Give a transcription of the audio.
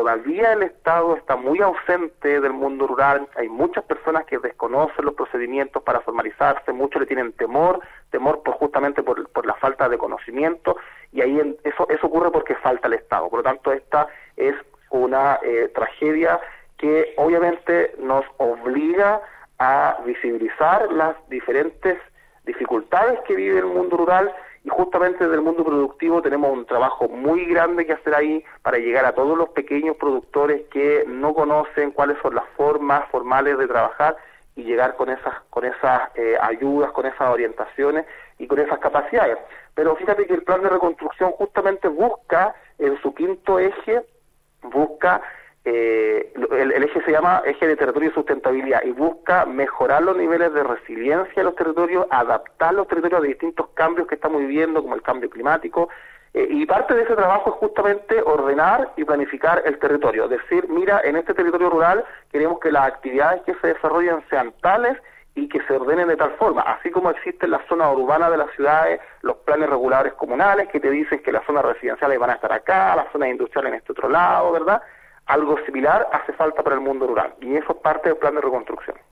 todavía el Estado está muy ausente del mundo rural. Hay muchas personas que desconocen los procedimientos para formalizarse, muchos le tienen temor justamente por la falta de conocimiento, y ahí eso ocurre porque falta el Estado. Por lo tanto, esta es una tragedia que obviamente nos obliga a visibilizar las diferentes dificultades que vive el mundo rural, y justamente desde el mundo productivo tenemos un trabajo muy grande que hacer ahí para llegar a todos los pequeños productores que no conocen cuáles son las formas formales de trabajar, y llegar con esas ayudas, con esas orientaciones y con esas capacidades. Pero fíjate que el plan de reconstrucción justamente busca, en su quinto eje, el eje se llama Eje de Territorio y Sustentabilidad, y busca mejorar los niveles de resiliencia de los territorios, adaptar los territorios a distintos cambios que estamos viviendo, como el cambio climático, y parte de ese trabajo es justamente ordenar y planificar el territorio. Es decir, mira, en este territorio rural queremos que las actividades que se desarrollen sean tales y que se ordenen de tal forma, así como existen las zonas urbanas de las ciudades, los planes reguladores comunales que te dicen que las zonas residenciales van a estar acá, las zonas industriales en este otro lado, ¿verdad? Algo similar hace falta para el mundo rural, y eso es parte del plan de reconstrucción.